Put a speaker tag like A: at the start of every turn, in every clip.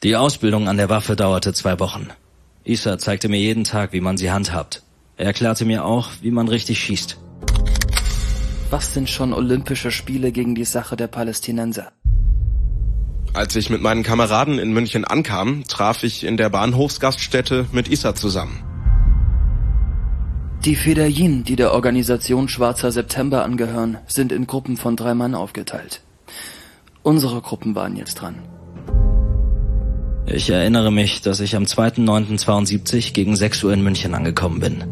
A: Die Ausbildung an der Waffe dauerte 2 Wochen. Issa zeigte mir jeden Tag, wie man sie handhabt. Er erklärte mir auch, wie man richtig schießt.
B: Was sind schon Olympische Spiele gegen die Sache der Palästinenser?
C: Als ich mit meinen Kameraden in München ankam, traf ich in der Bahnhofsgaststätte mit Issa zusammen.
B: Die Fedayeen, die der Organisation Schwarzer September angehören, sind in Gruppen von 3 Mann aufgeteilt. Unsere Gruppen waren jetzt dran.
A: Ich erinnere mich, dass ich am 2.9.72 gegen 6 Uhr in München angekommen bin.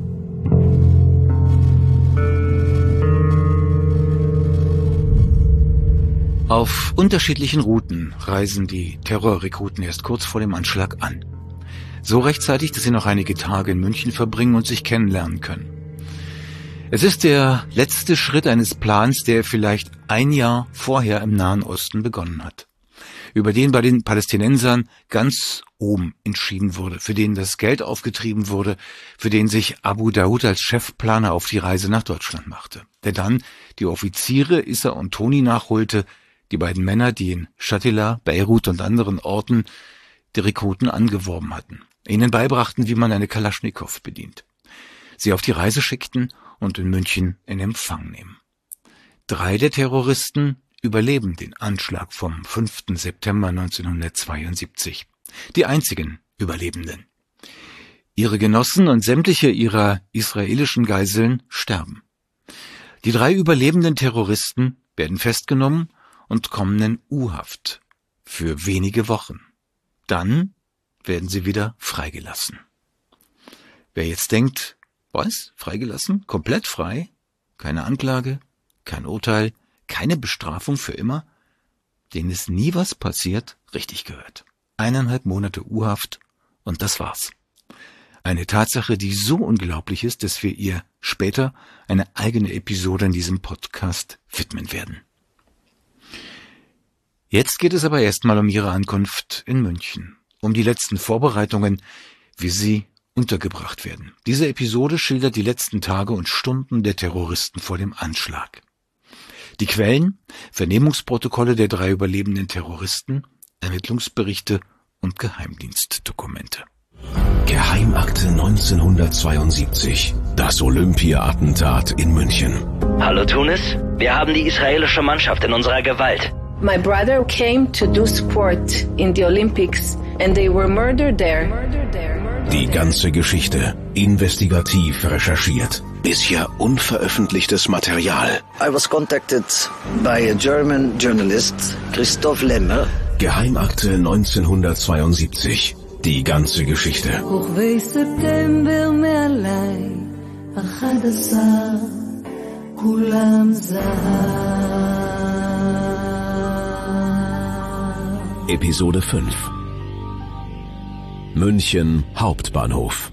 D: Auf unterschiedlichen Routen reisen die Terrorrekruten erst kurz vor dem Anschlag an. So rechtzeitig, dass sie noch einige Tage in München verbringen und sich kennenlernen können. Es ist der letzte Schritt eines Plans, der vielleicht 1 Jahr vorher im Nahen Osten begonnen hat. Über den bei den Palästinensern ganz oben entschieden wurde, für den das Geld aufgetrieben wurde, für den sich Abu Daoud als Chefplaner auf die Reise nach Deutschland machte. Der dann die Offiziere Issa und Toni nachholte, die beiden Männer, die in Shatila, Beirut und anderen Orten die Rekruten angeworben hatten, ihnen beibrachten, wie man eine Kalaschnikow bedient, sie auf die Reise schickten und in München in Empfang nehmen. 3 der Terroristen überleben den Anschlag vom 5. September 1972. Die einzigen Überlebenden. Ihre Genossen und sämtliche ihrer israelischen Geiseln sterben. Die 3 überlebenden Terroristen werden festgenommen und kommen in U-Haft für wenige Wochen. Dann werden sie wieder freigelassen. Wer jetzt denkt, was? Freigelassen? Komplett frei? Keine Anklage? Kein Urteil? Keine Bestrafung für immer? Denen ist nie was passiert? Richtig gehört. 1,5 Monate U-Haft und das war's. Eine Tatsache, die so unglaublich ist, dass wir ihr später eine eigene Episode in diesem Podcast widmen werden. Jetzt geht es aber erstmal um ihre Ankunft in München, um die letzten Vorbereitungen, wie sie untergebracht werden. Diese Episode schildert die letzten Tage und Stunden der Terroristen vor dem Anschlag. Die Quellen, Vernehmungsprotokolle der 3 überlebenden Terroristen, Ermittlungsberichte und Geheimdienstdokumente.
E: Geheimakte 1972. Das Olympia-Attentat in München.
A: Hallo Tunis, wir haben die israelische Mannschaft in unserer Gewalt.
F: My brother came to do sport in the Olympics and they were murdered there.
E: Die ganze Geschichte investigativ recherchiert. Bisher unveröffentlichtes Material.
G: I was contacted by a German journalist, Christoph Lemmer.
E: Geheimakte 1972. Die ganze Geschichte. Episode 5. München Hauptbahnhof.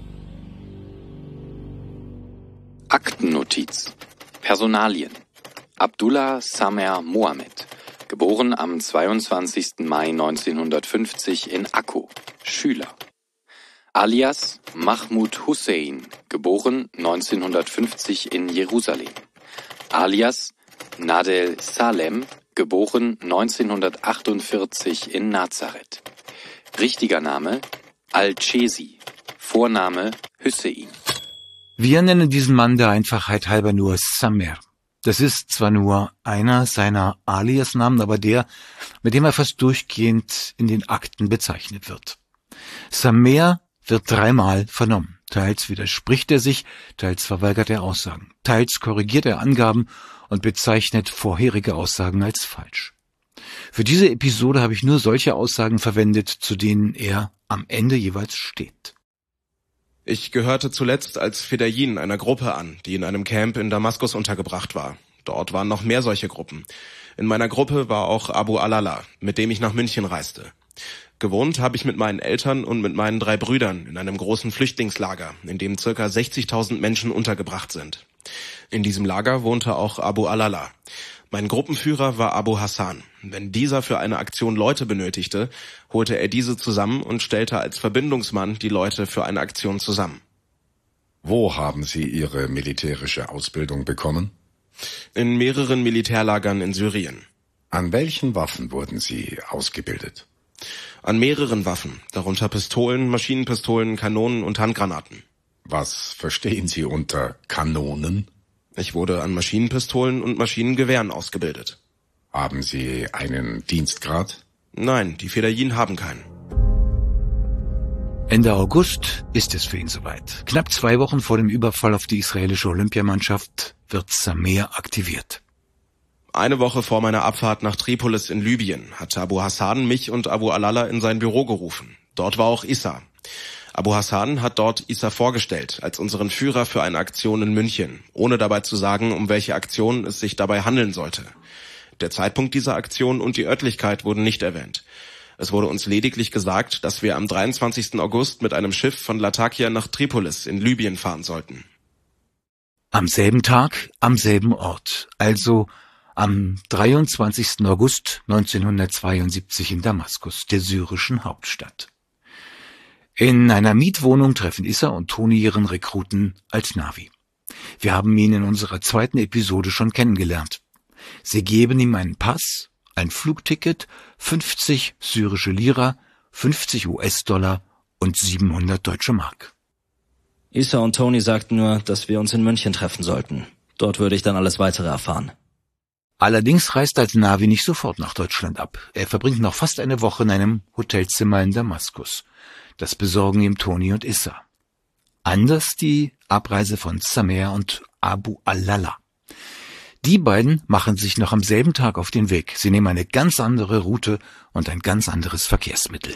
H: Aktennotiz. Personalien. Abdullah Samer Mohammed, geboren am 22. Mai 1950 in Akko, Schüler. Alias Mahmoud Hussein, geboren 1950 in Jerusalem. Alias Nadel Salem, geboren 1948 in Nazareth. Richtiger Name Al-Chesi, Vorname Hussein.
D: Wir nennen diesen Mann der Einfachheit halber nur Samer. Das ist zwar nur einer seiner Aliasnamen, aber der, mit dem er fast durchgehend in den Akten bezeichnet wird. Samer wird 3-mal vernommen. Teils widerspricht er sich, teils verweigert er Aussagen. Teils korrigiert er Angaben und bezeichnet vorherige Aussagen als falsch. Für diese Episode habe ich nur solche Aussagen verwendet, zu denen er am Ende jeweils steht.
C: Ich gehörte zuletzt als Fedayeen einer Gruppe an, die in einem Camp in Damaskus untergebracht war. Dort waren noch mehr solche Gruppen. In meiner Gruppe war auch Abu Alala, mit dem ich nach München reiste. Gewohnt habe ich mit meinen Eltern und mit meinen 3 Brüdern in einem großen Flüchtlingslager, in dem ca. 60.000 Menschen untergebracht sind. In diesem Lager wohnte auch Abu Alala. Mein Gruppenführer war Abu Hassan. Wenn dieser für eine Aktion Leute benötigte, holte er diese zusammen und stellte als Verbindungsmann die Leute für eine Aktion zusammen.
I: Wo haben Sie Ihre militärische Ausbildung bekommen?
C: In mehreren Militärlagern in Syrien.
I: An welchen Waffen wurden Sie ausgebildet?
C: An mehreren Waffen, darunter Pistolen, Maschinenpistolen, Kanonen und Handgranaten.
I: Was verstehen Sie unter Kanonen?
C: Ich wurde an Maschinenpistolen und Maschinengewehren ausgebildet.
I: Haben Sie einen Dienstgrad?
C: Nein, die Fedayeen haben keinen.
D: Ende August ist es für ihn soweit. Knapp 2 Wochen vor dem Überfall auf die israelische Olympiamannschaft wird Samer aktiviert.
C: Eine Woche vor meiner Abfahrt nach Tripolis in Libyen hatte Abu Hassan mich und Abu Alala in sein Büro gerufen. Dort war auch Issa. Abu Hassan hat dort Issa vorgestellt als unseren Führer für eine Aktion in München, ohne dabei zu sagen, um welche Aktion es sich dabei handeln sollte. Der Zeitpunkt dieser Aktion und die Örtlichkeit wurden nicht erwähnt. Es wurde uns lediglich gesagt, dass wir am 23. August mit einem Schiff von Latakia nach Tripolis in Libyen fahren sollten.
D: Am selben Tag, am selben Ort, also am 23. August 1972 in Damaskus, der syrischen Hauptstadt. In einer Mietwohnung treffen Issa und Toni ihren Rekruten Al-Nawi. Wir haben ihn in unserer 2. Episode schon kennengelernt. Sie geben ihm einen Pass, ein Flugticket, 50 syrische Lira, 50 US-Dollar und 700 deutsche Mark.
A: Issa und Toni sagten nur, dass wir uns in München treffen sollten. Dort würde ich dann alles Weitere erfahren.
D: Allerdings reist Al-Nawi nicht sofort nach Deutschland ab. Er verbringt noch fast eine Woche in einem Hotelzimmer in Damaskus. Das besorgen ihm Toni und Issa. Anders die Abreise von Samer und Abu Alala. Die beiden machen sich noch am selben Tag auf den Weg. Sie nehmen eine ganz andere Route und ein ganz anderes Verkehrsmittel.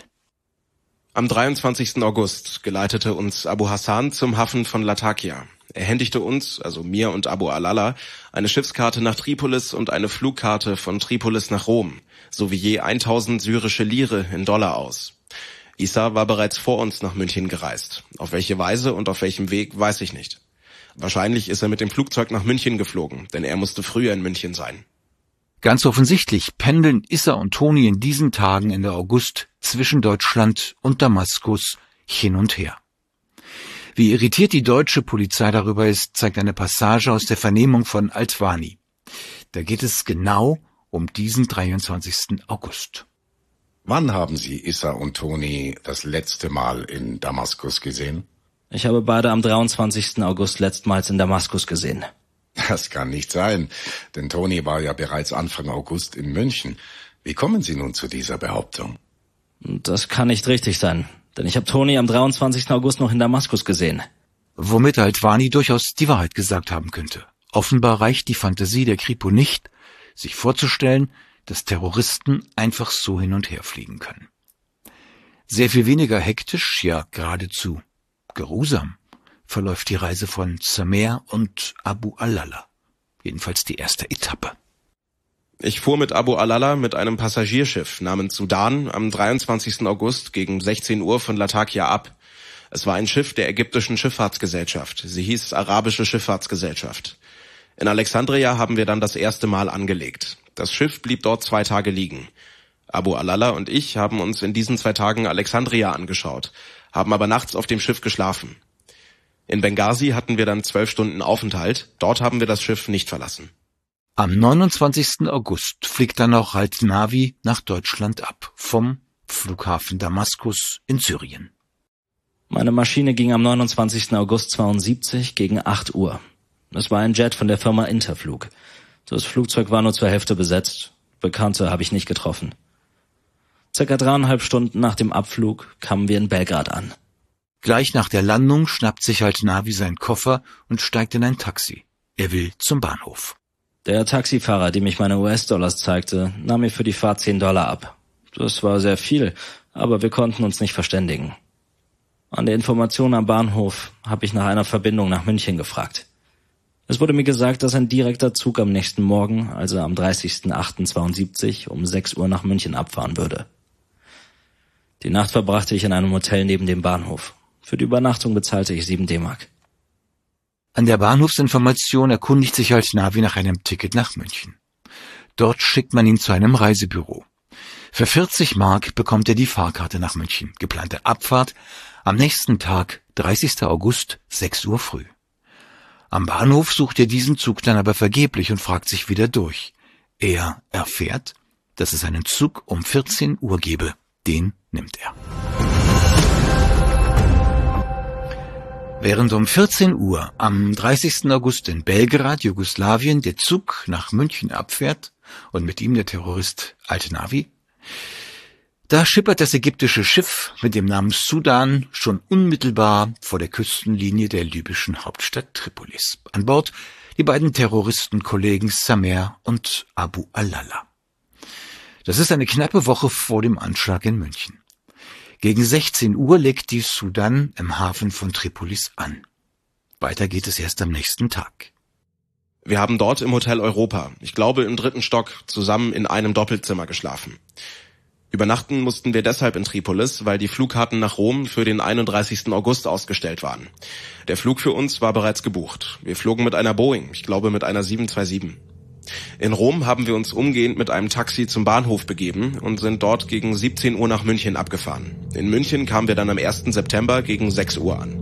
C: Am 23. August geleitete uns Abu Hassan zum Hafen von Latakia. Er händigte uns, also mir und Abu Alala, eine Schiffskarte nach Tripolis und eine Flugkarte von Tripolis nach Rom, sowie je 1000 syrische Lire in Dollar aus. Issa war bereits vor uns nach München gereist. Auf welche Weise und auf welchem Weg, weiß ich nicht. Wahrscheinlich ist er mit dem Flugzeug nach München geflogen, denn er musste früher in München sein.
D: Ganz offensichtlich pendeln Issa und Toni in diesen Tagen Ende August zwischen Deutschland und Damaskus hin und her. Wie irritiert die deutsche Polizei darüber ist, zeigt eine Passage aus der Vernehmung von Altwani. Da geht es genau um diesen 23. August.
I: Wann haben Sie Issa und Toni das letzte Mal in Damaskus gesehen?
A: Ich habe beide am 23. August letztmals in Damaskus gesehen.
I: Das kann nicht sein, denn Toni war ja bereits Anfang August in München. Wie kommen Sie nun zu dieser Behauptung?
A: Das kann nicht richtig sein, denn ich habe Toni am 23. August noch in Damaskus gesehen.
D: Womit Altwani durchaus die Wahrheit gesagt haben könnte. Offenbar reicht die Fantasie der Kripo nicht, sich vorzustellen, dass Terroristen einfach so hin und her fliegen können. Sehr viel weniger hektisch, ja geradezu geruhsam, verläuft die Reise von Samer und Abu Alala. Jedenfalls die erste Etappe.
C: Ich fuhr mit Abu Alala mit einem Passagierschiff namens Sudan am 23. August gegen 16 Uhr von Latakia ab. Es war ein Schiff der ägyptischen Schifffahrtsgesellschaft. Sie hieß Arabische Schifffahrtsgesellschaft. In Alexandria haben wir dann das erste Mal angelegt. Das Schiff blieb dort 2 Tage liegen. Abu Alala und ich haben uns in diesen 2 Tagen Alexandria angeschaut, haben aber nachts auf dem Schiff geschlafen. In Benghazi hatten wir dann 12 Stunden Aufenthalt. Dort haben wir das Schiff nicht verlassen.
D: Am 29. August fliegt dann auch Al-Nawi nach Deutschland ab, vom Flughafen Damaskus in Syrien.
A: Meine Maschine ging am 29. August 72 gegen 8 Uhr. Es war ein Jet von der Firma Interflug. Das Flugzeug war nur zur Hälfte besetzt. Bekannte habe ich nicht getroffen. Circa 3,5 Stunden nach dem Abflug kamen wir in Belgrad an.
D: Gleich nach der Landung schnappt sich Al-Nawi seinen Koffer und steigt in ein Taxi. Er will zum Bahnhof.
A: Der Taxifahrer, dem ich meine US-Dollars zeigte, nahm mir für die Fahrt $10 ab. Das war sehr viel, aber wir konnten uns nicht verständigen. An der Information am Bahnhof habe ich nach einer Verbindung nach München gefragt. Es wurde mir gesagt, dass ein direkter Zug am nächsten Morgen, also am 30.08.72 um 6 Uhr nach München abfahren würde. Die Nacht verbrachte ich in einem Hotel neben dem Bahnhof. Für die Übernachtung bezahlte ich 7 D-Mark.
D: An der Bahnhofsinformation erkundigt sich Al-Nawi nach einem Ticket nach München. Dort schickt man ihn zu einem Reisebüro. Für 40 Mark bekommt er die Fahrkarte nach München. Geplante Abfahrt am nächsten Tag, 30. August, 6 Uhr früh. Am Bahnhof sucht er diesen Zug dann aber vergeblich und fragt sich wieder durch. Er erfährt, dass es einen Zug um 14 Uhr gebe den nimmt er. Während um 14 Uhr am 30. August in Belgrad, Jugoslawien, der Zug nach München abfährt und mit ihm der Terrorist Al-Tenawi, da schippert das ägyptische Schiff mit dem Namen Sudan schon unmittelbar vor der Küstenlinie der libyschen Hauptstadt Tripolis. An Bord die beiden Terroristenkollegen Samer und Abu Alala. Das ist eine knappe Woche vor dem Anschlag in München. Gegen 16 Uhr legt die Sudan im Hafen von Tripolis an. Weiter geht es erst am nächsten Tag.
C: Wir haben dort im Hotel Europa, ich glaube im 3. Stock, zusammen in einem Doppelzimmer geschlafen. Übernachten mussten wir deshalb in Tripolis, weil die Flugkarten nach Rom für den 31. August ausgestellt waren. Der Flug für uns war bereits gebucht. Wir flogen mit einer Boeing, ich glaube mit einer 727. In Rom haben wir uns umgehend mit einem Taxi zum Bahnhof begeben und sind dort gegen 17 Uhr nach München abgefahren. In München kamen wir dann am 1. September gegen 6 Uhr an.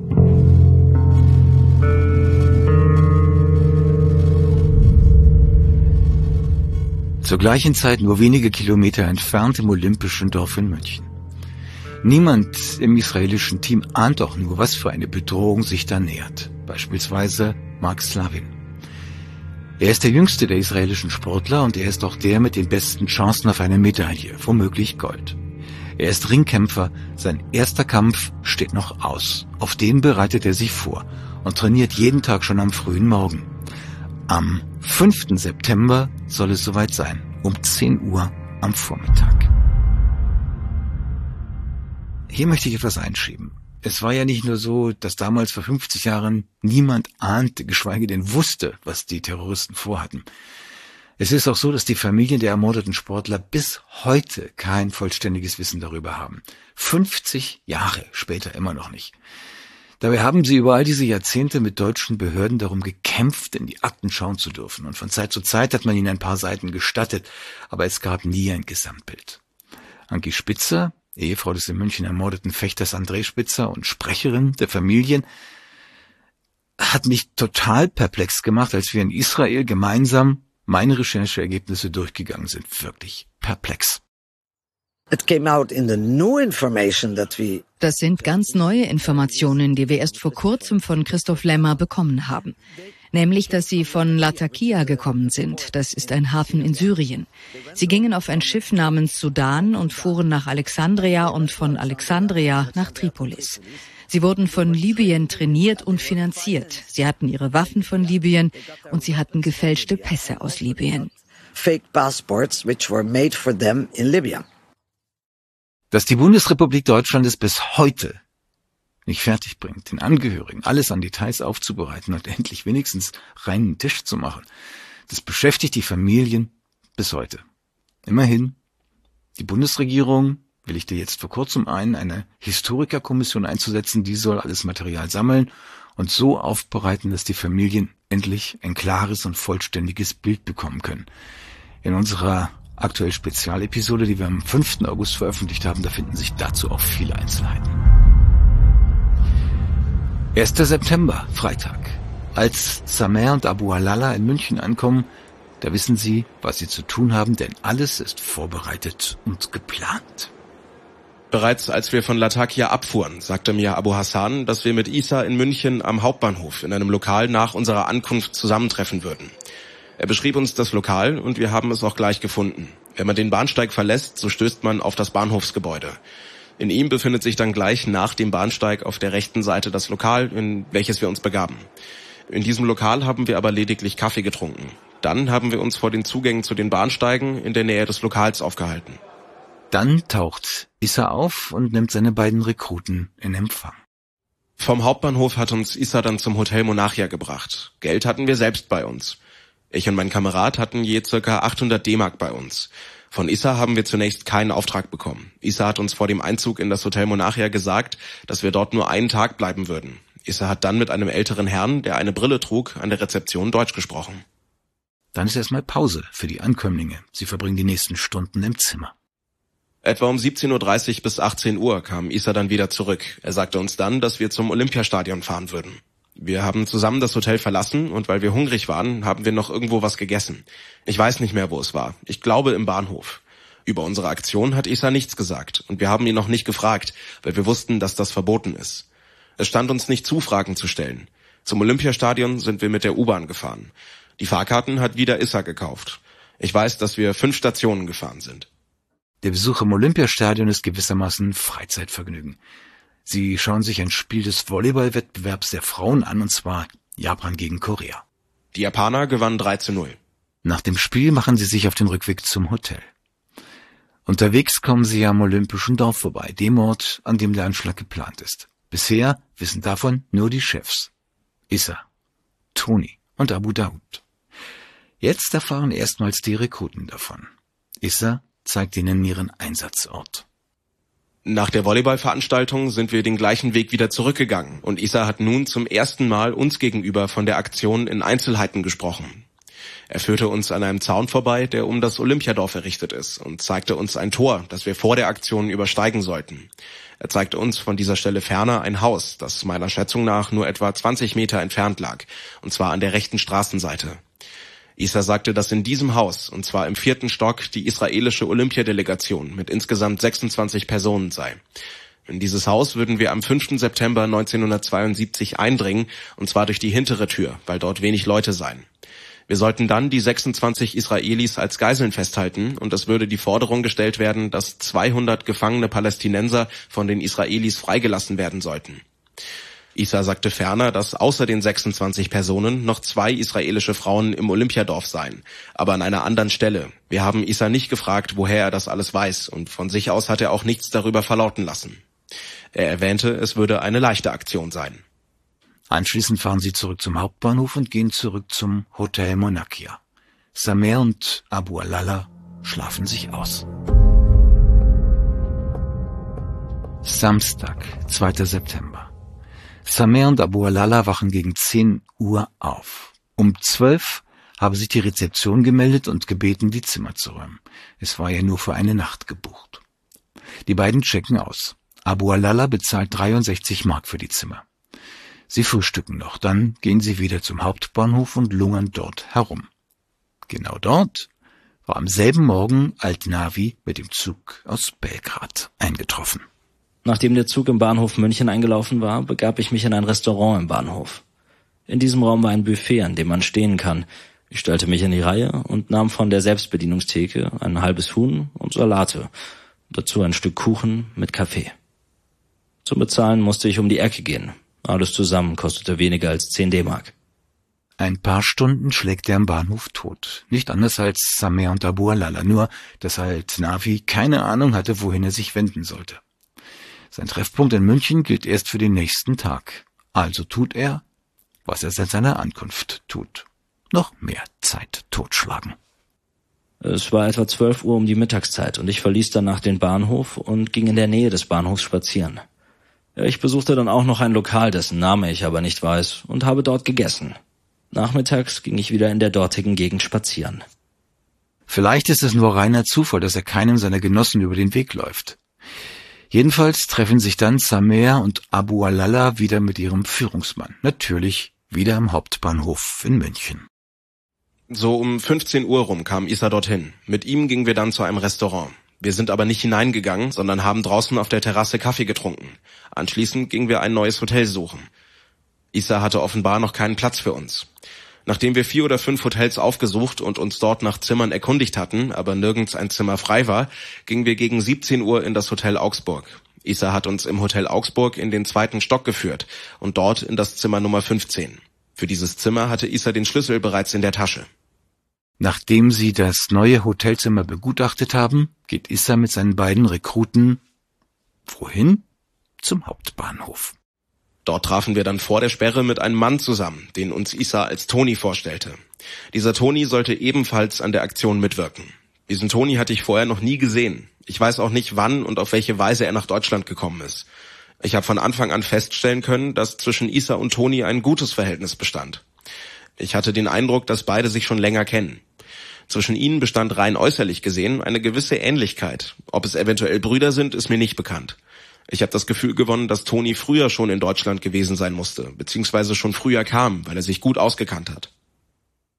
D: Zur gleichen Zeit nur wenige Kilometer entfernt im Olympischen Dorf in München. Niemand im israelischen Team ahnt auch nur, was für eine Bedrohung sich da nähert. Beispielsweise Mark Slavin. Er ist der jüngste der israelischen Sportler und er ist auch der mit den besten Chancen auf eine Medaille, womöglich Gold. Er ist Ringkämpfer, sein erster Kampf steht noch aus. Auf den bereitet er sich vor und trainiert jeden Tag schon am frühen Morgen. Am 5. September soll es soweit sein, um 10 Uhr am Vormittag. Hier möchte ich etwas einschieben. Es war ja nicht nur so, dass damals vor 50 Jahren niemand ahnte, geschweige denn wusste, was die Terroristen vorhatten. Es ist auch so, dass die Familien der ermordeten Sportler bis heute kein vollständiges Wissen darüber haben. 50 Jahre später immer noch nicht. Dabei haben sie über all diese Jahrzehnte mit deutschen Behörden darum gekämpft, in die Akten schauen zu dürfen. Und von Zeit zu Zeit hat man ihnen ein paar Seiten gestattet, aber es gab nie ein Gesamtbild. Anki Spitzer, Ehefrau des in München ermordeten Fechters André Spitzer und Sprecherin der Familien, hat mich total perplex gemacht, als wir in Israel gemeinsam meine Rechercheergebnisse durchgegangen sind. Wirklich perplex.
J: Das sind ganz neue Informationen, die wir erst vor kurzem von Christoph Lemmer bekommen haben. Nämlich, dass sie von Latakia gekommen sind. Das ist ein Hafen in Syrien. Sie gingen auf ein Schiff namens Sudan und fuhren nach Alexandria und von Alexandria nach Tripolis. Sie wurden von Libyen trainiert und finanziert. Sie hatten ihre Waffen von Libyen und sie hatten gefälschte Pässe aus Libyen.
G: Fake passports which were made for them in Libya.
D: Dass die Bundesrepublik Deutschland es bis heute nicht fertig bringt, den Angehörigen alles an Details aufzubereiten und endlich wenigstens reinen Tisch zu machen, das beschäftigt die Familien bis heute. Immerhin, die Bundesregierung willigte jetzt vor kurzem ein, eine Historikerkommission einzusetzen, die soll alles Material sammeln und so aufbereiten, dass die Familien endlich ein klares und vollständiges Bild bekommen können. In unserer aktuell Spezialepisode, die wir am 5. August veröffentlicht haben, da finden sich dazu auch viele Einzelheiten. 1. September, Freitag. Als Samer und Abu Alala in München ankommen, da wissen sie, was sie zu tun haben, denn alles ist vorbereitet und geplant.
C: Bereits als wir von Latakia abfuhren, sagte mir Abu Hassan, dass wir mit Isa in München am Hauptbahnhof in einem Lokal nach unserer Ankunft zusammentreffen würden. Er beschrieb uns das Lokal und wir haben es auch gleich gefunden. Wenn man den Bahnsteig verlässt, so stößt man auf das Bahnhofsgebäude. In ihm befindet sich dann gleich nach dem Bahnsteig auf der rechten Seite das Lokal, in welches wir uns begaben. In diesem Lokal haben wir aber lediglich Kaffee getrunken. Dann haben wir uns vor den Zugängen zu den Bahnsteigen in der Nähe des Lokals aufgehalten.
D: Dann taucht Issa auf und nimmt seine beiden Rekruten in Empfang.
C: Vom Hauptbahnhof hat uns Issa dann zum Hotel Monarchia gebracht. Geld hatten wir selbst bei uns. Ich und mein Kamerad hatten je ca. 800 D-Mark bei uns. Von Issa haben wir zunächst keinen Auftrag bekommen. Issa hat uns vor dem Einzug in das Hotel Monarchia gesagt, dass wir dort nur einen Tag bleiben würden. Issa hat dann mit einem älteren Herrn, der eine Brille trug, an der Rezeption Deutsch gesprochen.
D: Dann ist erstmal Pause für die Ankömmlinge. Sie verbringen die nächsten Stunden im Zimmer.
C: Etwa um 17.30 Uhr bis 18 Uhr kam Issa dann wieder zurück. Er sagte uns dann, dass wir zum Olympiastadion fahren würden. Wir haben zusammen das Hotel verlassen und weil wir hungrig waren, haben wir noch irgendwo was gegessen. Ich weiß nicht mehr, wo es war. Ich glaube im Bahnhof. Über unsere Aktion hat Isa nichts gesagt und wir haben ihn noch nicht gefragt, weil wir wussten, dass das verboten ist. Es stand uns nicht zu, Fragen zu stellen. Zum Olympiastadion sind wir mit der U-Bahn gefahren. Die Fahrkarten hat wieder Isa gekauft. Ich weiß, dass wir 5 Stationen gefahren sind.
D: Der Besuch im Olympiastadion ist gewissermaßen Freizeitvergnügen. Sie schauen sich ein Spiel des Volleyballwettbewerbs der Frauen an, und zwar Japan gegen Korea.
C: Die Japaner gewannen 3:0.
D: Nach dem Spiel machen sie sich auf den Rückweg zum Hotel. Unterwegs kommen sie am Olympischen Dorf vorbei, dem Ort, an dem der Anschlag geplant ist. Bisher wissen davon nur die Chefs. Isa, Tony und Abu Daoud. Jetzt erfahren erstmals die Rekruten davon. Isa zeigt ihnen ihren Einsatzort.
C: Nach der Volleyballveranstaltung sind wir den gleichen Weg wieder zurückgegangen und Isa hat nun zum ersten Mal uns gegenüber von der Aktion in Einzelheiten gesprochen. Er führte uns an einem Zaun vorbei, der um das Olympiadorf errichtet ist, und zeigte uns ein Tor, das wir vor der Aktion übersteigen sollten. Er zeigte uns von dieser Stelle ferner ein Haus, das meiner Schätzung nach nur etwa 20 Meter entfernt lag, und zwar an der rechten Straßenseite. Isa sagte, dass in diesem Haus, und zwar im 4. Stock, die israelische Olympiadelegation mit insgesamt 26 Personen sei. In dieses Haus würden wir am 5. September 1972 eindringen, und zwar durch die hintere Tür, weil dort wenig Leute seien. Wir sollten dann die 26 Israelis als Geiseln festhalten, und es würde die Forderung gestellt werden, dass 200 gefangene Palästinenser von den Israelis freigelassen werden sollten. Isa sagte ferner, dass außer den 26 Personen noch 2 israelische Frauen im Olympiadorf seien, aber an einer anderen Stelle. Wir haben Isa nicht gefragt, woher er das alles weiß, und von sich aus hat er auch nichts darüber verlauten lassen. Er erwähnte, es würde eine leichte Aktion sein.
D: Anschließend fahren sie zurück zum Hauptbahnhof und gehen zurück zum Hotel Monakia. Samer und Abu Alala schlafen sich aus. Samstag, 2. September. Samer und Abu Alala wachen gegen 10 Uhr auf. Um 12 habe sich die Rezeption gemeldet und gebeten, die Zimmer zu räumen. Es war ja nur für eine Nacht gebucht. Die beiden checken aus. Abu Alala bezahlt 63 Mark für die Zimmer. Sie frühstücken noch, dann gehen sie wieder zum Hauptbahnhof und lungern dort herum. Genau dort war am selben Morgen Al-Nawi mit dem Zug aus Belgrad eingetroffen.
A: Nachdem der Zug im Bahnhof München eingelaufen war, begab ich mich in ein Restaurant im Bahnhof. In diesem Raum war ein Buffet, an dem man stehen kann. Ich stellte mich in die Reihe und nahm von der Selbstbedienungstheke ein halbes Huhn und Salate, dazu ein Stück Kuchen mit Kaffee. Zum Bezahlen musste ich um die Ecke gehen. Alles zusammen kostete weniger als 10 D-Mark.
D: Ein paar Stunden schlägt er am Bahnhof tot. Nicht anders als Samer und Abu Alala, nur dass Al-Nawi keine Ahnung hatte, wohin er sich wenden sollte. Sein Treffpunkt in München gilt erst für den nächsten Tag. Also tut er, was er seit seiner Ankunft tut. Noch mehr Zeit totschlagen.
A: Es war etwa 12 Uhr um die Mittagszeit und ich verließ danach den Bahnhof und ging in der Nähe des Bahnhofs spazieren. Ich besuchte dann auch noch ein Lokal, dessen Name ich aber nicht weiß, und habe dort gegessen. Nachmittags ging ich wieder in der dortigen Gegend spazieren.
D: Vielleicht ist es nur reiner Zufall, dass er keinem seiner Genossen über den Weg läuft. Jedenfalls treffen sich dann Samer und Abu Alala wieder mit ihrem Führungsmann. Natürlich wieder am Hauptbahnhof in München.
C: So um 15 Uhr rum kam Isa dorthin. Mit ihm gingen wir dann zu einem Restaurant. Wir sind aber nicht hineingegangen, sondern haben draußen auf der Terrasse Kaffee getrunken. Anschließend gingen wir ein neues Hotel suchen. Isa hatte offenbar noch keinen Platz für uns. Nachdem wir 4 oder 5 Hotels aufgesucht und uns dort nach Zimmern erkundigt hatten, aber nirgends ein Zimmer frei war, gingen wir gegen 17 Uhr in das Hotel Augsburg. Isa hat uns im Hotel Augsburg in den 2. Stock geführt und dort in das Zimmer Nummer 15. Für dieses Zimmer hatte Isa den Schlüssel bereits in der Tasche.
D: Nachdem sie das neue Hotelzimmer begutachtet haben, geht Isa mit seinen beiden Rekruten wohin? Zum Hauptbahnhof.
C: Dort trafen wir dann vor der Sperre mit einem Mann zusammen, den uns Isa als Toni vorstellte. Dieser Toni sollte ebenfalls an der Aktion mitwirken. Diesen Toni hatte ich vorher noch nie gesehen. Ich weiß auch nicht, wann und auf welche Weise er nach Deutschland gekommen ist. Ich habe von Anfang an feststellen können, dass zwischen Isa und Toni ein gutes Verhältnis bestand. Ich hatte den Eindruck, dass beide sich schon länger kennen. Zwischen ihnen bestand rein äußerlich gesehen eine gewisse Ähnlichkeit. Ob es eventuell Brüder sind, ist mir nicht bekannt. Ich habe das Gefühl gewonnen, dass Toni früher schon in Deutschland gewesen sein musste, beziehungsweise schon früher kam, weil er sich gut ausgekannt hat.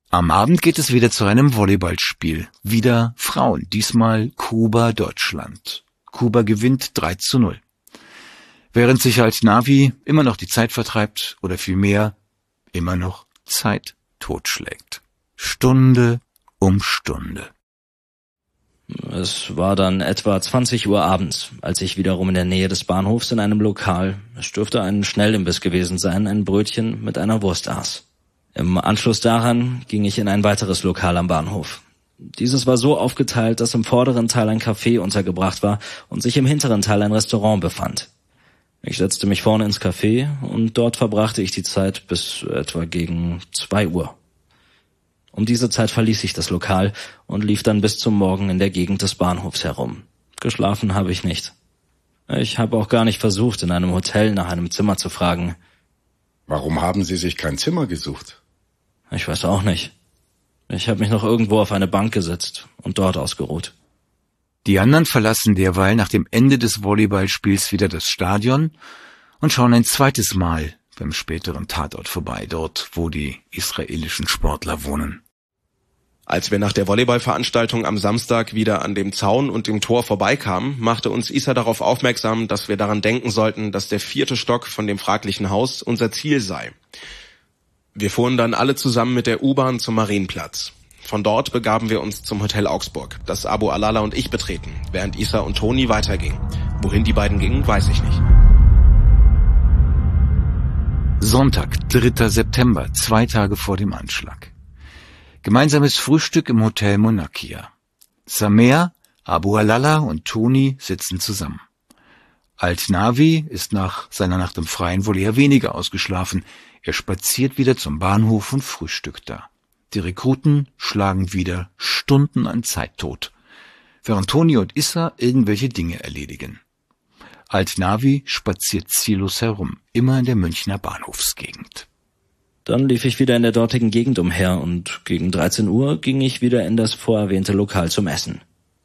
D: Am Abend geht es wieder zu einem Volleyballspiel. Wieder Frauen, diesmal Kuba-Deutschland. Kuba gewinnt 3:0. Während sich Al-Nawi immer noch die Zeit vertreibt oder vielmehr immer noch Zeit totschlägt. Stunde um Stunde.
A: Es war dann etwa 20 Uhr abends, als ich wiederum in der Nähe des Bahnhofs in einem Lokal, es dürfte ein Schnellimbiss gewesen sein, ein Brötchen mit einer Wurst aß. Im Anschluss daran ging ich in ein weiteres Lokal am Bahnhof. Dieses war so aufgeteilt, dass im vorderen Teil ein Café untergebracht war und sich im hinteren Teil ein Restaurant befand. Ich setzte mich vorne ins Café und dort verbrachte ich die Zeit bis etwa gegen 2 Uhr. Um diese Zeit verließ ich das Lokal und lief dann bis zum Morgen in der Gegend des Bahnhofs herum. Geschlafen habe ich nicht. Ich habe auch gar nicht versucht, in einem Hotel nach einem Zimmer zu fragen.
I: Warum haben Sie sich kein Zimmer gesucht?
A: Ich weiß auch nicht. Ich habe mich noch irgendwo auf eine Bank gesetzt und dort ausgeruht.
D: Die anderen verlassen derweil nach dem Ende des Volleyballspiels wieder das Stadion und schauen ein zweites Mal beim späteren Tatort vorbei, dort, wo die israelischen Sportler wohnen.
C: Als wir nach der Volleyballveranstaltung am Samstag wieder an dem Zaun und dem Tor vorbeikamen, machte uns Isa darauf aufmerksam, dass wir daran denken sollten, dass der 4. Stock von dem fraglichen Haus unser Ziel sei. Wir fuhren dann alle zusammen mit der U-Bahn zum Marienplatz. Von dort begaben wir uns zum Hotel Augsburg, das Abu Alala und ich betreten, während Isa und Toni weitergingen. Wohin die beiden gingen, weiß ich nicht.
D: Sonntag, 3. September, 2 Tage vor dem Anschlag. Gemeinsames Frühstück im Hotel Monakia. Samer, Abu Alala und Toni sitzen zusammen. Al-Nawi ist nach seiner Nacht im Freien wohl eher weniger ausgeschlafen. Er spaziert wieder zum Bahnhof und frühstückt da. Die Rekruten schlagen wieder Stunden an Zeit tot, während Toni und Issa irgendwelche Dinge erledigen. Al-Nawi spaziert ziellos herum, immer in der Münchner Bahnhofsgegend.
A: Dann lief ich wieder in der dortigen Gegend umher und gegen 13 Uhr ging ich wieder in das vorerwähnte Lokal zum Essen.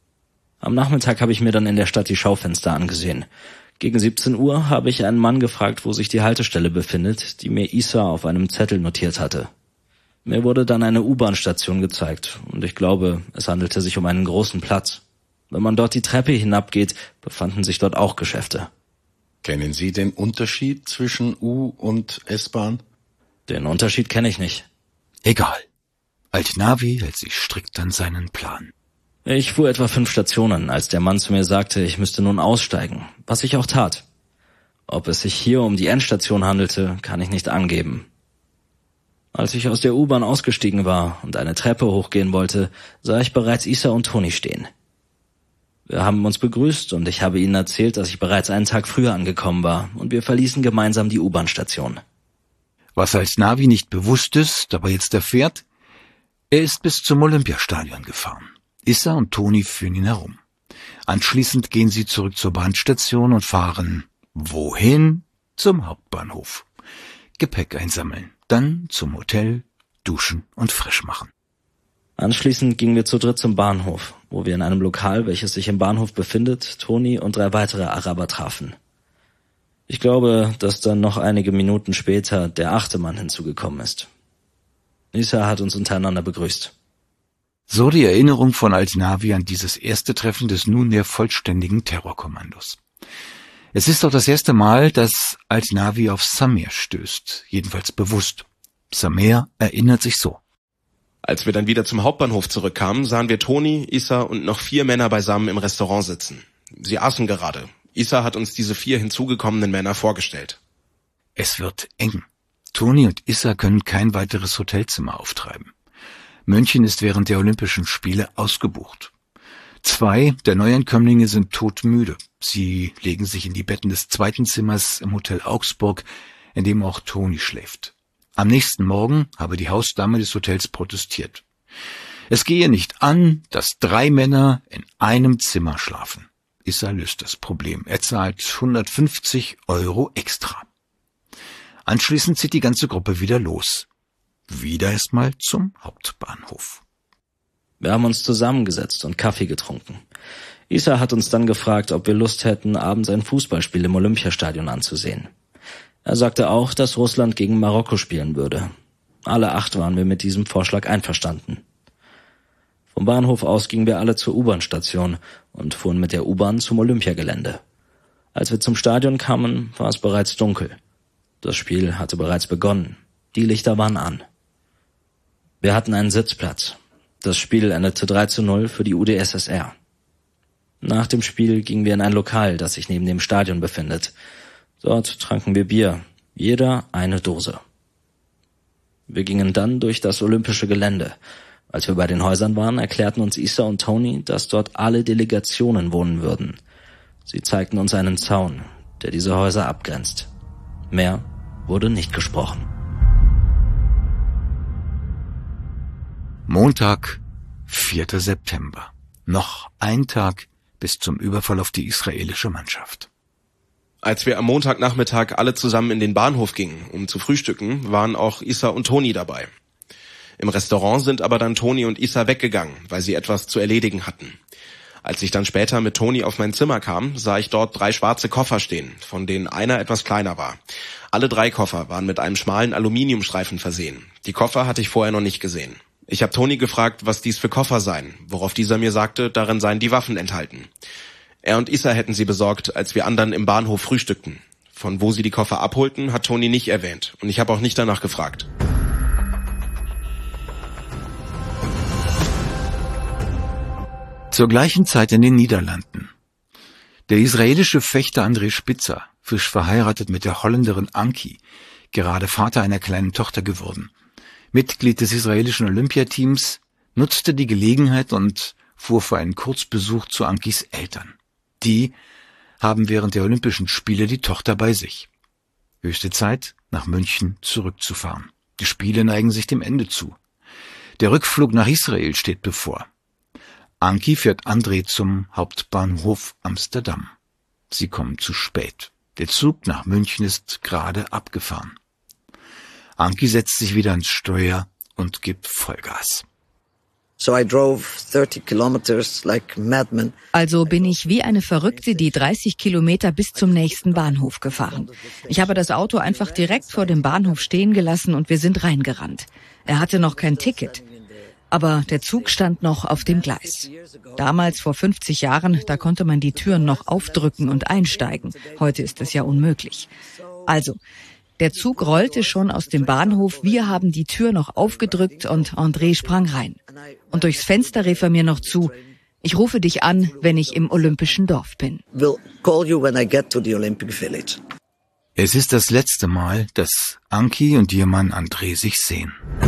A: Am Nachmittag habe ich mir dann in der Stadt die Schaufenster angesehen. Gegen 17 Uhr habe ich einen Mann gefragt, wo sich die Haltestelle befindet, die mir Isa auf einem Zettel notiert hatte. Mir wurde dann eine U-Bahn-Station gezeigt und ich glaube, es handelte sich um einen großen Platz. Wenn man dort die Treppe hinabgeht, befanden sich dort auch Geschäfte.
I: Kennen Sie den Unterschied zwischen U- und S-Bahn?
A: Den Unterschied kenne ich nicht.
D: Egal. Al-Nawi hält sich strikt an seinen Plan.
A: Ich fuhr etwa 5 Stationen, als der Mann zu mir sagte, ich müsste nun aussteigen, was ich auch tat. Ob es sich hier um die Endstation handelte, kann ich nicht angeben. Als ich aus der U-Bahn ausgestiegen war und eine Treppe hochgehen wollte, sah ich bereits Isa und Toni stehen. Wir haben uns begrüßt und ich habe ihnen erzählt, dass ich bereits einen Tag früher angekommen war und wir verließen gemeinsam die U-Bahn-Station.
D: Was Al-Nawi nicht bewusst ist, aber jetzt erfährt, er ist bis zum Olympiastadion gefahren. Issa und Toni führen ihn herum. Anschließend gehen sie zurück zur Bahnstation und fahren wohin? Zum Hauptbahnhof. Gepäck einsammeln, dann zum Hotel, duschen und frisch machen.
A: Anschließend gingen wir zu dritt zum Bahnhof, wo wir in einem Lokal, welches sich im Bahnhof befindet, Toni und 3 weitere Araber trafen. Ich glaube, dass dann noch einige Minuten später der 8. Mann hinzugekommen ist. Isa hat uns untereinander begrüßt.
D: So die Erinnerung von Al-Nawi an dieses erste Treffen des nunmehr vollständigen Terrorkommandos. Es ist auch das erste Mal, dass Al-Nawi auf Samer stößt, jedenfalls bewusst. Samer erinnert sich so.
C: Als wir dann wieder zum Hauptbahnhof zurückkamen, sahen wir Toni, Isa und noch 4 Männer beisammen im Restaurant sitzen. Sie aßen gerade. Isa hat uns diese 4 hinzugekommenen Männer vorgestellt.
D: Es wird eng. Toni und Issa können kein weiteres Hotelzimmer auftreiben. München ist während der Olympischen Spiele ausgebucht. 2 der Neuankömmlinge sind todmüde. Sie legen sich in die Betten des 2. Zimmers im Hotel Augsburg, in dem auch Toni schläft. Am nächsten Morgen habe die Hausdame des Hotels protestiert. Es gehe nicht an, dass 3 Männer in einem Zimmer schlafen. Issa löst das Problem. Er zahlt 150 € extra. Anschließend zieht die ganze Gruppe wieder los. Wieder erstmal zum Hauptbahnhof.
A: Wir haben uns zusammengesetzt und Kaffee getrunken. Isa hat uns dann gefragt, ob wir Lust hätten, abends ein Fußballspiel im Olympiastadion anzusehen. Er sagte auch, dass Russland gegen Marokko spielen würde. Alle 8 waren wir mit diesem Vorschlag einverstanden. Vom Bahnhof aus gingen wir alle zur U-Bahn-Station und fuhren mit der U-Bahn zum Olympiagelände. Als wir zum Stadion kamen, war es bereits dunkel. Das Spiel hatte bereits begonnen. Die Lichter waren an. Wir hatten einen Sitzplatz. Das Spiel endete 3:0 für die UdSSR. Nach dem Spiel gingen wir in ein Lokal, das sich neben dem Stadion befindet. Dort tranken wir Bier, jeder eine Dose. Wir gingen dann durch das olympische Gelände. Als wir bei den Häusern waren, erklärten uns Issa und Tony, dass dort alle Delegationen wohnen würden. Sie zeigten uns einen Zaun, der diese Häuser abgrenzt. Mehr wurde nicht gesprochen.
D: Montag, 4. September. Noch ein Tag bis zum Überfall auf die israelische Mannschaft.
C: Als wir am Montagnachmittag alle zusammen in den Bahnhof gingen, um zu frühstücken, waren auch Issa und Toni dabei. Im Restaurant sind aber dann Toni und Issa weggegangen, weil sie etwas zu erledigen hatten. Als ich dann später mit Toni auf mein Zimmer kam, sah ich dort 3 schwarze Koffer stehen, von denen einer etwas kleiner war. Alle 3 Koffer waren mit einem schmalen Aluminiumstreifen versehen. Die Koffer hatte ich vorher noch nicht gesehen. Ich habe Toni gefragt, was dies für Koffer seien, worauf dieser mir sagte, darin seien die Waffen enthalten. Er und Issa hätten sie besorgt, als wir anderen im Bahnhof frühstückten. Von wo sie die Koffer abholten, hat Toni nicht erwähnt, und ich habe auch nicht danach gefragt.
D: Zur gleichen Zeit in den Niederlanden. Der israelische Fechter André Spitzer, frisch verheiratet mit der Holländerin Ankie, gerade Vater einer kleinen Tochter geworden, Mitglied des israelischen Olympiateams, nutzte die Gelegenheit und fuhr für einen Kurzbesuch zu Ankies Eltern. Die haben während der Olympischen Spiele die Tochter bei sich. Höchste Zeit, nach München zurückzufahren. Die Spiele neigen sich dem Ende zu. Der Rückflug nach Israel steht bevor. Ankie fährt André zum Hauptbahnhof Amsterdam. Sie kommen zu spät. Der Zug nach München ist gerade abgefahren. Ankie setzt sich wieder ans Steuer und gibt Vollgas.
J: Also bin ich wie eine Verrückte die 30 Kilometer bis zum nächsten Bahnhof gefahren. Ich habe das Auto einfach direkt vor dem Bahnhof stehen gelassen und wir sind reingerannt. Er hatte noch kein Ticket. Aber der Zug stand noch auf dem Gleis. Damals, vor 50 Jahren, da konnte man die Türen noch aufdrücken und einsteigen. Heute ist es ja unmöglich. Also, der Zug rollte schon aus dem Bahnhof, wir haben die Tür noch aufgedrückt und André sprang rein. Und durchs Fenster rief er mir noch zu, ich rufe dich an, wenn ich im Olympischen Dorf bin.
D: Es ist das letzte Mal, dass Ankie und ihr Mann André sich sehen.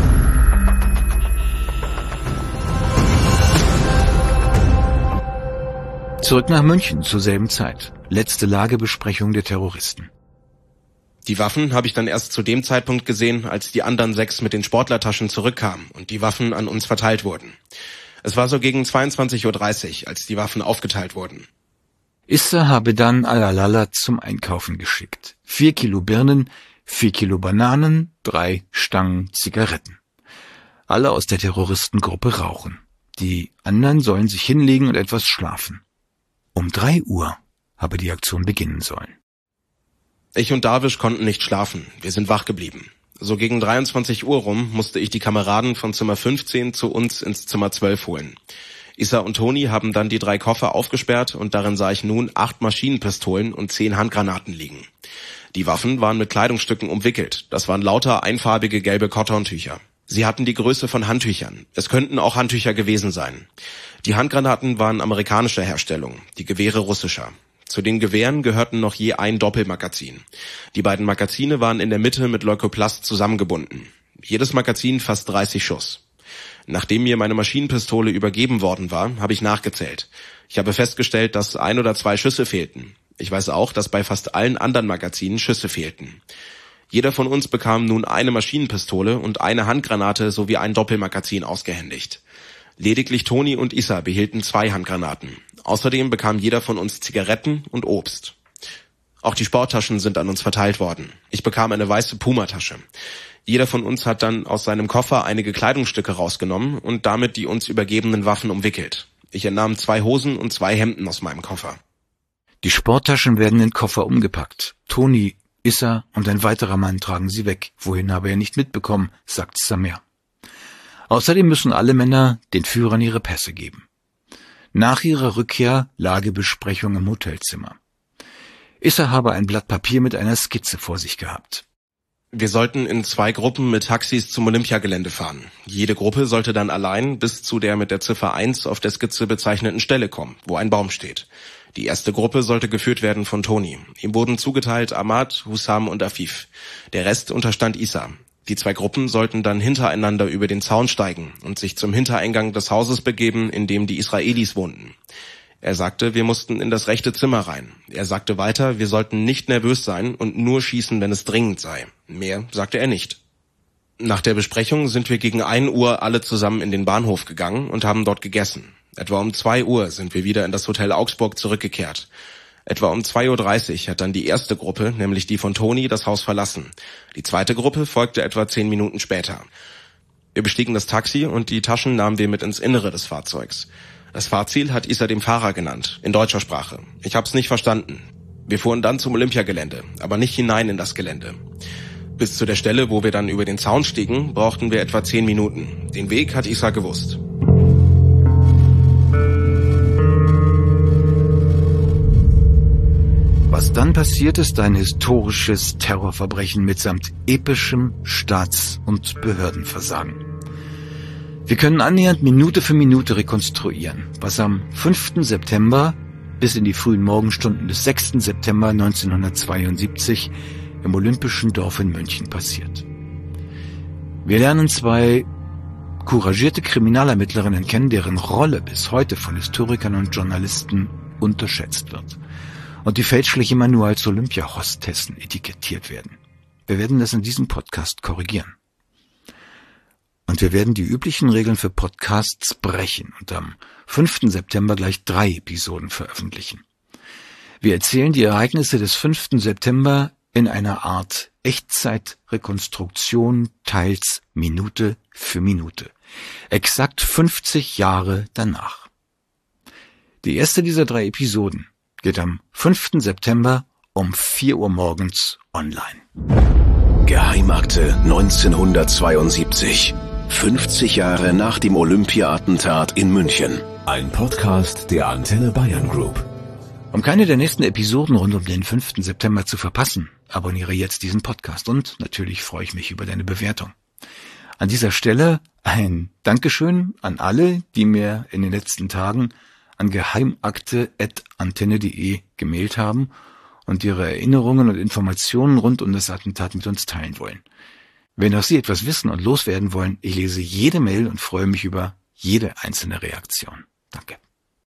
D: Zurück nach München zur selben Zeit. Letzte Lagebesprechung der Terroristen.
C: Die Waffen habe ich dann erst zu dem Zeitpunkt gesehen, als die anderen 6 mit den Sportlertaschen zurückkamen und die Waffen an uns verteilt wurden. Es war so gegen 22:30 Uhr, als die Waffen aufgeteilt wurden.
D: Issa habe dann Al-Alala zum Einkaufen geschickt. 4 Kilo Birnen, 4 Kilo Bananen, 3 Stangen Zigaretten. Alle aus der Terroristengruppe rauchen. Die anderen sollen sich hinlegen und etwas schlafen. Um 3 Uhr habe die Aktion beginnen sollen.
C: Ich und Darwish konnten nicht schlafen. Wir sind wach geblieben. So gegen 23 Uhr rum musste ich die Kameraden von Zimmer 15 zu uns ins Zimmer 12 holen. Issa und Toni haben dann die 3 Koffer aufgesperrt und darin sah ich nun 8 Maschinenpistolen und 10 Handgranaten liegen. Die Waffen waren mit Kleidungsstücken umwickelt. Das waren lauter einfarbige gelbe Kartontücher. Sie hatten die Größe von Handtüchern. Es könnten auch Handtücher gewesen sein. Die Handgranaten waren amerikanischer Herstellung, die Gewehre russischer. Zu den Gewehren gehörten noch je ein Doppelmagazin. Die beiden Magazine waren in der Mitte mit Leukoplast zusammengebunden. Jedes Magazin fast 30 Schuss. Nachdem mir meine Maschinenpistole übergeben worden war, habe ich nachgezählt. Ich habe festgestellt, dass 1 oder 2 Schüsse fehlten. Ich weiß auch, dass bei fast allen anderen Magazinen Schüsse fehlten. Jeder von uns bekam nun eine Maschinenpistole und eine Handgranate sowie ein Doppelmagazin ausgehändigt. Lediglich Toni und Issa behielten 2 Handgranaten. Außerdem bekam jeder von uns Zigaretten und Obst. Auch die Sporttaschen sind an uns verteilt worden. Ich bekam eine weiße Puma-Tasche. Jeder von uns hat dann aus seinem Koffer einige Kleidungsstücke rausgenommen und damit die uns übergebenen Waffen umwickelt. Ich entnahm 2 Hosen und 2 Hemden aus meinem Koffer.
D: Die Sporttaschen werden in Koffer umgepackt. Toni Issa und ein weiterer Mann tragen sie weg. Wohin habe er nicht mitbekommen, sagt Samer. Außerdem müssen alle Männer den Führern ihre Pässe geben. Nach ihrer Rückkehr Lagebesprechung im Hotelzimmer. Issa habe ein Blatt Papier mit einer Skizze vor sich gehabt.
C: Wir sollten in 2 Gruppen mit Taxis zum Olympiagelände fahren. Jede Gruppe sollte dann allein bis zu der mit der Ziffer 1 auf der Skizze bezeichneten Stelle kommen, wo ein Baum steht. Die erste Gruppe sollte geführt werden von Toni. Ihm wurden zugeteilt Ahmad, Hussam und Afif. Der Rest unterstand Issa. Die 2 Gruppen sollten dann hintereinander über den Zaun steigen und sich zum Hintereingang des Hauses begeben, in dem die Israelis wohnten. Er sagte, wir mussten in das rechte Zimmer rein. Er sagte weiter, wir sollten nicht nervös sein und nur schießen, wenn es dringend sei. Mehr sagte er nicht. Nach der Besprechung sind wir gegen 1 Uhr alle zusammen in den Bahnhof gegangen und haben dort gegessen. Etwa um 2 Uhr sind wir wieder in das Hotel Augsburg zurückgekehrt. Etwa um 2:30 Uhr hat dann die erste Gruppe, nämlich die von Toni, das Haus verlassen. Die zweite Gruppe folgte etwa 10 Minuten später. Wir bestiegen das Taxi und die Taschen nahmen wir mit ins Innere des Fahrzeugs. Das Fahrziel hat Issa dem Fahrer genannt, in deutscher Sprache. Ich hab's nicht verstanden. Wir fuhren dann zum Olympiagelände, aber nicht hinein in das Gelände. Bis zu der Stelle, wo wir dann über den Zaun stiegen, brauchten wir etwa 10 Minuten. Den Weg hat Issa gewusst.
D: Was dann passiert, ist ein historisches Terrorverbrechen mitsamt epischem Staats- und Behördenversagen. Wir können annähernd Minute für Minute rekonstruieren, was am 5. September bis in die frühen Morgenstunden des 6. September 1972 im Olympischen Dorf in München passiert. Wir lernen 2 couragierte Kriminalermittlerinnen kennen, deren Rolle bis heute von Historikern und Journalisten unterschätzt wird und die fälschlich immer nur als Olympia-Hostessen etikettiert werden. Wir werden das in diesem Podcast korrigieren. Und wir werden die üblichen Regeln für Podcasts brechen und am 5. September gleich 3 Episoden veröffentlichen. Wir erzählen die Ereignisse des 5. September in einer Art Echtzeitrekonstruktion, teils Minute für Minute. Exakt 50 Jahre danach. Die erste dieser 3 Episoden geht am 5. September um 4 Uhr morgens online.
E: Geheimakte 1972. 50 Jahre nach dem Olympia-Attentat in München. Ein Podcast der Antenne Bayern Group.
D: Um keine der nächsten Episoden rund um den 5. September zu verpassen, abonniere jetzt diesen Podcast und natürlich freue ich mich über deine Bewertung. An dieser Stelle ein Dankeschön an alle, die mir in den letzten Tagen an geheimakte@antenne.de gemailt haben und ihre Erinnerungen und Informationen rund um das Attentat mit uns teilen wollen. Wenn auch Sie etwas wissen und loswerden wollen, ich lese jede Mail und freue mich über jede einzelne Reaktion. Danke.